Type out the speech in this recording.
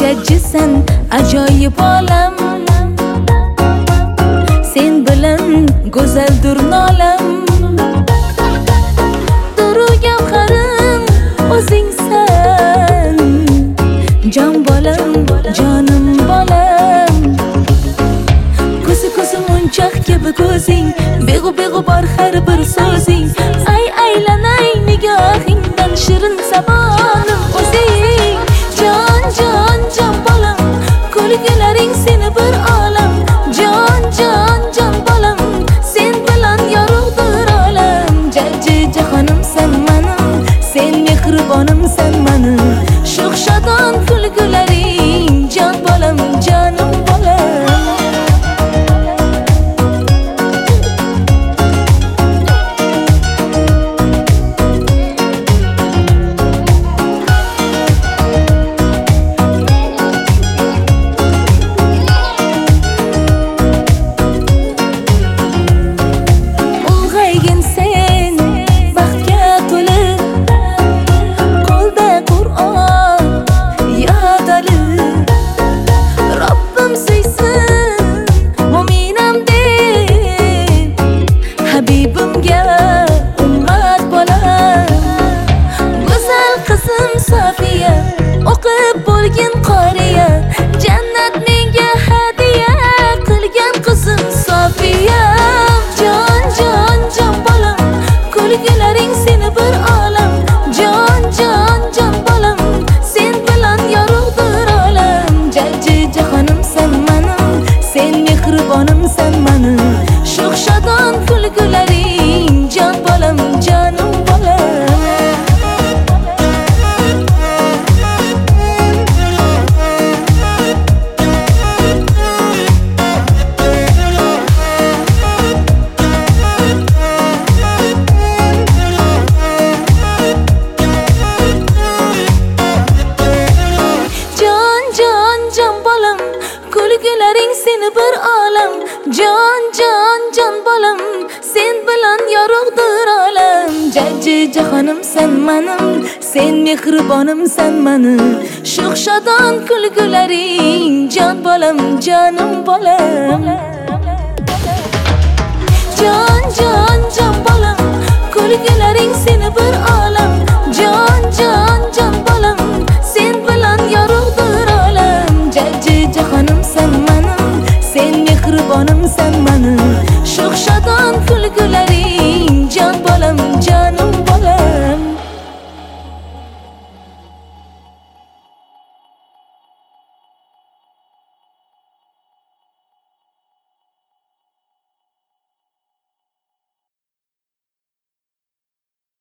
jajjisan ajoyib olam, sen bilan go'zaldir nolam. Duru gavharim o'zingsan, jon bolam, jonim bolam. Ko'zi munchoq kabi ko'zing, beg'u bor har bir so'zing. Aylanay nigohingdan shirin zamonim o'zing. Jon bolam, kulgularing seni bir olam. Jon bolam, sen bilan yorug'dir olam. Jajji jahonimsan menim, sen mehribonimsan menim. Sho'x-shodon kulgularing, jon bolam, jonim bolam. Safiya, o'qib bo'lgin qoriya, jannat menga hadiya qilgan qizim Safiya. Jon bolam, kulgularing seni bir olam. Jon bolam, sen bilan yorug'dir olam. Jajji jahonimsan menim, sen mehribonimsan menim. Sho'x-shodon kulgularing, jon bolam, jonim bolam. Kulgularing seni bir olam. Jon bolam, sen bilan yorug'dir olam. Jajji jahonimsan menim, sen mehribonimsan menim. Sho'x-shodon kulgularing, jon bolam, jonim bolam. Jon bolam, kulgularing seni bir olam.